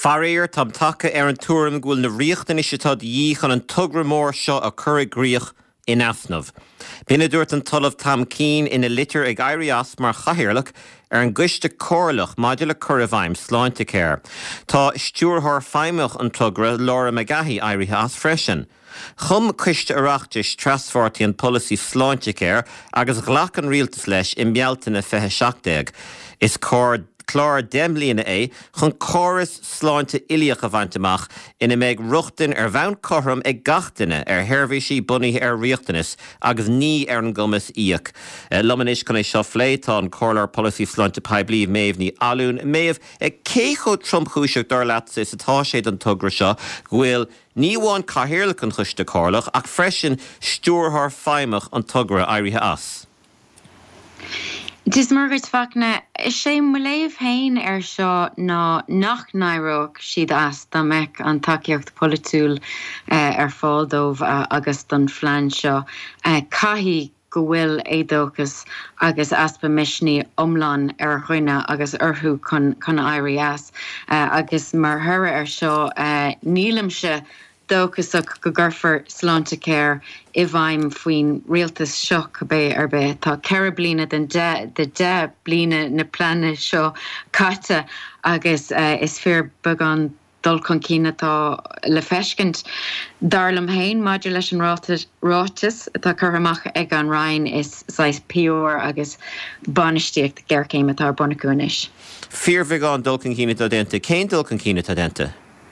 Faréir tam take an túram ghfuil na riochtain is atá díoch an tugra mór seo a churig gríoch in Asnamh. Bína dúirt an talamh Tam Cín ina litir ag éirí as mar chahirirlach an guiste cóirlach maidir le curvhaim sláinte céir. Tá stúrthór feimimech an tugra Laura McGahey éirí as freisin. Chum cuiste arachtis trasfortaí an policy sláinte céir agus ghlach an rialtas leis i mbealtainna 27. Is chlár demlíana chun choras sláinte iliach a bhainteach ina méid ruchtain bhain choram ag gatainine herbhísí bunaí riochtanas agus ní an gomas íoc. Lomanis chun é seo phléitá an cholar policy sláinte peblií méomh ní alún méomh cécho tromchúiseach dar leat is atá séad an tugra seo ghfuil ní bháin cathaoirleach an chuiste córlach ach freisin stúrthór feimimech an tugra éirithe as. Dis margurt fakna sé muléh hain seo ná nach nairóg siad as da meic an takeíocht politúil fáildómh agus don phlean seo caithí go bhfuil édóchas agus aspa misní omlan chuine agus orthú chun éirí as agus mar thura seo nílamse dóchasach go gurfar sláinte céir I bhaim faoin rialtas seo bé bé. Tá ceithre bliana den de bliana na planne seo caite agus is fear began dul chun cíine tá le feiscint darlam hain maidir leis an rátas tá churamach ag an rain is 6 piúr agus banistíocht geircéime tá bonacúnis. Fear bheagán dul chun cíine tá dente, cén dul chun cíine tá dente?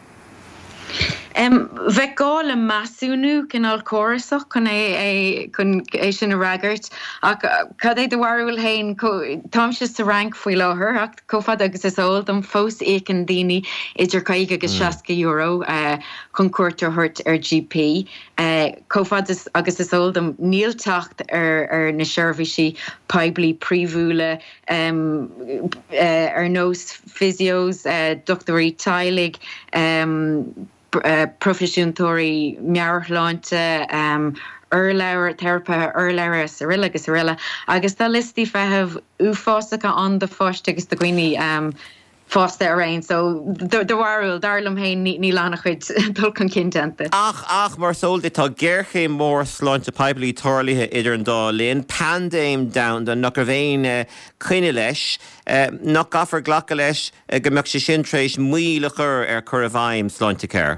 Bheith gáil masúnú cinál chorasach chun é sin a ragart ach cad é do bhharúil hain tám si sa rank faoi láthair ach cófad agus is óil don fós écin daoine idir 50 agus 60 euro chun cuairtear thuirt GP cófad agus is óil don nílteacht na seirbhísí peblií príomhúla nós physios doctorí tailig profisiúntóirí mearchláinte urleir therapa urleir sarilla agus sarilla agus tá listí feitheamh uafásacha an de fáiste agus do gcuoine fásta a rain so do bhharúil darlam hain ní lána chuid dul chun cindente. Ach mar sóilde tá géirché mór sláinte peblií tórlaithe idir an dá léon pandéim down don nach bhéin chuine leis nach gafar ghlacha leis go meach sé sin trééis mílechar chur a bhaim sláinte céir.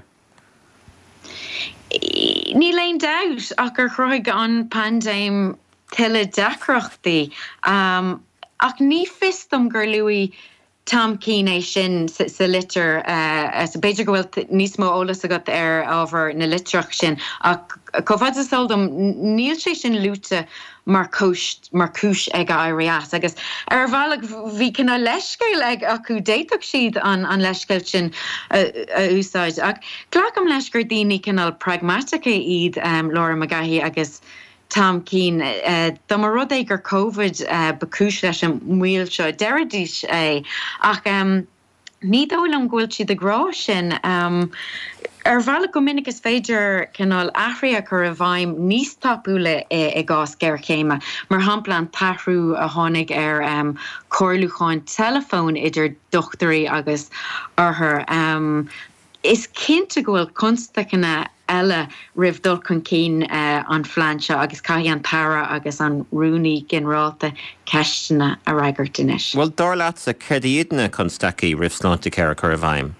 Ní léon doubt ach gur chruig an pandéim tuile deacrachtaí ach ní fistam gur luí Tam Cín é sin sa litir as beidir go bhfuil níos mó ólas agat ábhar na litreach sin ach cófad is soldam níl sé sin lúte mar cúis ag éirí as agus bhealach bhí cinna leiscail ag acu déiteach siad an leiscail sin úsáid ach ghlacham leis gur daoine cinál pragmatica iad Laura McGahey agus Tam Cín, dá mar rud é gur COVID bacúis leis an mhuiil seo deiridís ach ní dólam ghfuil siad a grá sin bhealach go minic is féidir cinál athraíoch ar a bhaim níos tapúla I gás geirchéime mar hampla an tathrú a tháinig comhluúcháin telefón idir dochtarí agus orthair is cinnte go bhfuil constachanna eile rih dul chun cín an phlean seo agus caithí an tara agus an rúnaí ginráta ceistena a raigart inis. Well, dar leat sa cedíadna constací rih sláinte céir chur a bhaim.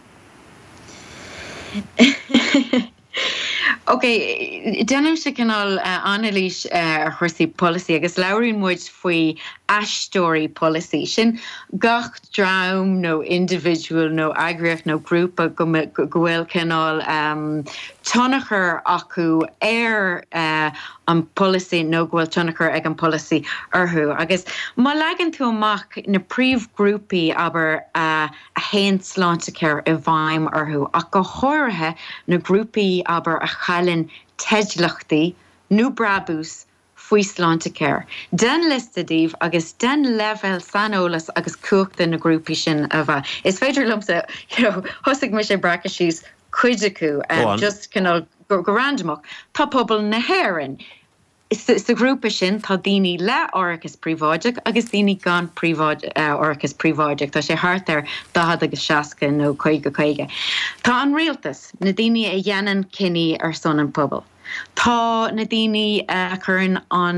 Okay, denim se canal analís chuirsaí policy agus labhraíonn muid faoi aisteoirí policy sin gach draum no individual no agrach no group go bhfuil canal tonachar acu an policy no bhfuil tonachar ag an policy orthú agus má legan tú amach na príomhgrúpaí aber a haon sláinte céir I bhaim orthú ach go háirithe na grúpaí aber a chalinn teidlachtaí nó brabús faoi sláinte céir. Den listadíh agus den level sanolalas agus cuachta na grúpaí sin a bheith. Is féidir lumsa, thosaigh me sé bracasís cuide acu just canál go randomach. Tá pobl na haireann sa grúpa sin tá daoine le orchas príváideach agus daoine gan orchas príváideach tá sé hart ar 10 agus 60 nó 50. Tá an rialtas na daoine a dhéanann cinní ar son an pobal. Tá na daoine chuann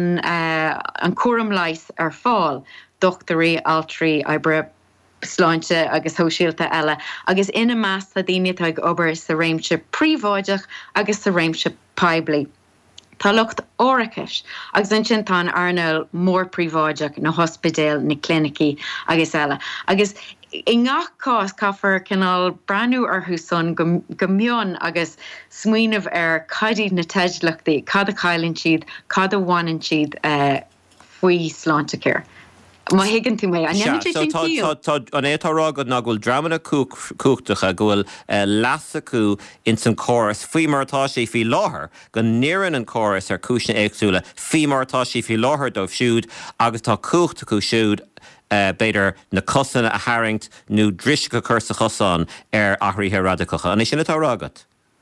an cuaram leis ar fáil, dochtarí, altraí, oibre sláinte agus hóisialta eile, agus ina meas tá daoine ag obair sa réimse príváideach agus sa réimse poiblí. Tá lucht orchas agus an sin tá arnal mór príváideach na hospidéal na clinicí agus eile. Agus I ngach cás caafar cinál breanú arthú son go mion agus smuoinmh ar cadí na teidlachtaí, cad a chailann siad, cad a bhhainann siad faoi sláintacéir. Má higann tú mé, an étarrágad ná ghfuil dramana cúchtacha ghfuil las acu in san chóras faoi martá sé faoi láthair, go nírann an chóras ar cúisna éagsúla faoi martá sé faoi láthair dómh siúd agus tá cúchtacha siúd beidir na cosanna a haringt nó drisca cursa chosán ar athraithe radacacha. An is sinna tá rágad?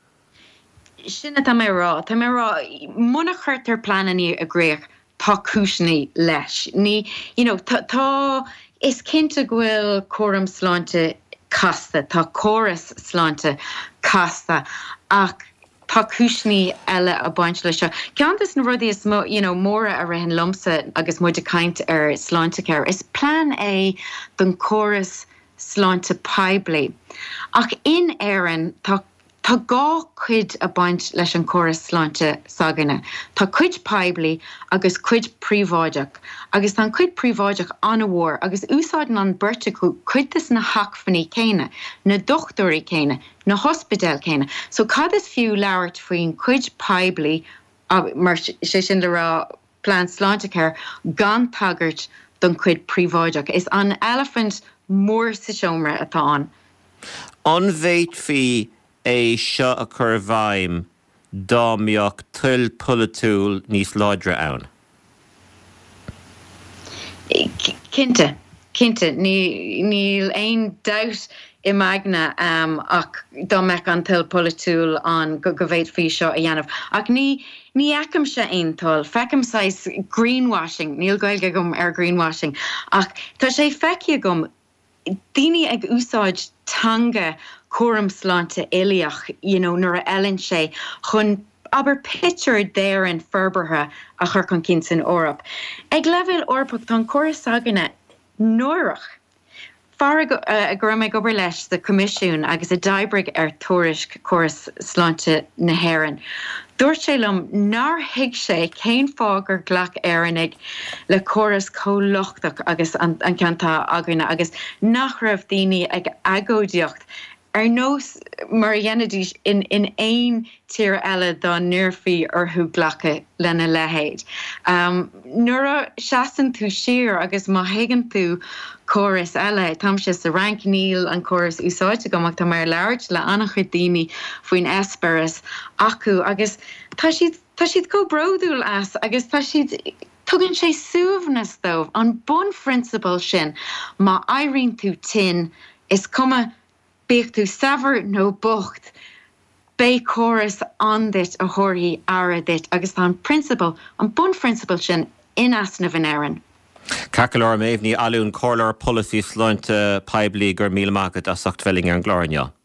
Sinna tá mé rá. Tá mé rá muna chuirtar plananí a gréach tá cúisnaí leis. Ní, tá is cinnte ghfuil córam sláinte casta, tá chóras sláinte casta, ach tá cúisnaí eile a baint lei seo. Ceantas na rudí is móra a raibh lomsa agus muid a caint ar sláintacéir. Is plán é don chóras sláinte poiblí. Ach in éireann tá gá cuid a baint leis an chóras sláinte saganna. Tá cuid poiblí agus cuid príváideach. Agus tá cuid príváideach an bhór agus úsáidan an burrtaú cuidtas na hacfaní céine, na dochtarí céine, na hospidéal céine. So cad is fiú leabhart faoin cuid poiblí mar sé sin le rá plán sláintacéir gan tagart don cuid príváideach. Is an elephant mór sa seomra atá an. An bhéit fí é seo a chur bhaim dámíoch tuil pulatúil níos láidre ann. Cinnte, níl aon doubt I magna ach dámbeadh an tuil pulatúil an go bhéid fí seo a dhéanamh. Ach ní eacam se aontal, fecam sais greenwashing, níl gailge gom ar greenwashing, ach tá sé feici gom daoine ag úsáid tanga chóram sláinte éileach, nuair a eilinn sé chun aber picture there in ferbertha a chur chun cinn san Eorp. Ag leibhéal Eorpach tá chóras saganna nóireach. Far a go raibh mé obair leis the comisiún agus a d'oibrigh ar tuairisc chóras sláinte na hÉireann. Dúirt sé lom nár thuig sé cén fágur ghlach éireannig le chóras comhlochtach agus an ceantá aganna agus nach raibh daoine ag agóidíocht ar nós mar dhéanadís in aon tír eile dá nuirfií orthú ghlacha lena lehéid. Nuair a seasan tú siar agus má héigeann tú chóras eile, tam sé sa rank níl an chóras úsáide gomach tá mar leirt le annach daoine faoin esperas acu agus tá siad go broúil as agus tá siad tugann sé suamhnas dómh an bon principal sin má éiríonn tú tin is cuma beag tú savar nó bocht bé chóras an dit a thuirí ara dit agus tá an bon principal sin in asnamh an éireann. Cacalar méhní alún cólar policy sláinte poiblí gur míle mágad a sacht felling ar an glórinne.